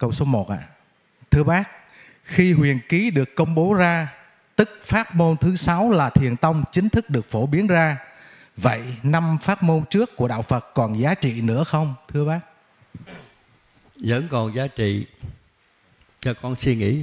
câu số 1 ạ. Thưa bác, khi huyền ký được công bố ra, tức pháp môn thứ 6 là thiền tông chính thức được phổ biến ra. Vậy 5 pháp môn trước của đạo Phật còn giá trị nữa không, thưa bác? Vẫn còn giá trị. Cho con suy nghĩ.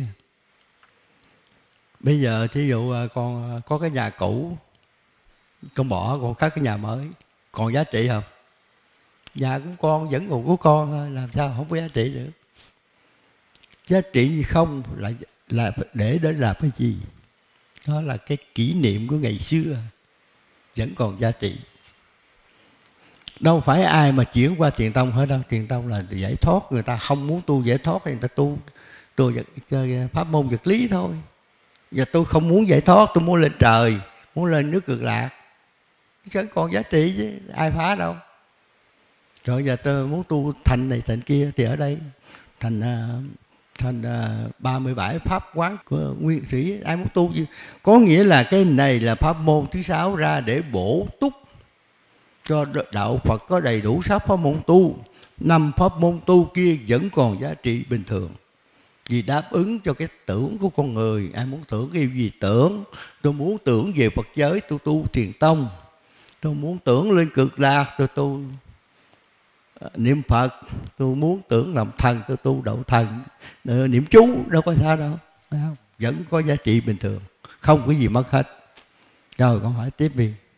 Bây giờ thí dụ con có cái nhà cũ, con bỏ con cất cái nhà mới, còn giá trị không? Nhà của con vẫn còn của con thôi, làm sao không có giá trị nữa? Giá trị gì không là để làm cái gì? Đó là cái kỷ niệm của ngày xưa, vẫn còn giá trị. Đâu phải ai mà chuyển qua thiền tông hết đâu. Thiền tông là giải thoát, người ta không muốn tu giải thoát thì người ta tu pháp môn vật lý thôi. Và tôi không muốn giải thoát, tôi muốn lên trời, muốn lên nước Cực Lạc, chứ còn giá trị chứ ai phá đâu. Rồi giờ tôi muốn tu thành này thành kia thì ở đây thành 37 pháp quán của nguyên sĩ, ai muốn tu gì? Có nghĩa là cái này là pháp môn thứ 6 ra để bổ túc cho đạo Phật có đầy đủ 6 pháp môn tu. 5 pháp môn tu kia vẫn còn giá trị bình thường, vì đáp ứng cho cái tưởng của con người. Ai muốn tưởng cái gì tưởng. Tôi muốn tưởng về Phật giới, tôi tu thiền tông. Tôi muốn tưởng lên Cực Lạc, tôi tu niệm Phật. Tôi muốn tưởng làm thần, tôi tu đậu thần, niệm chú, đâu có sao đâu. Vẫn có giá trị bình thường, không có gì mất hết. Rồi con hỏi tiếp đi.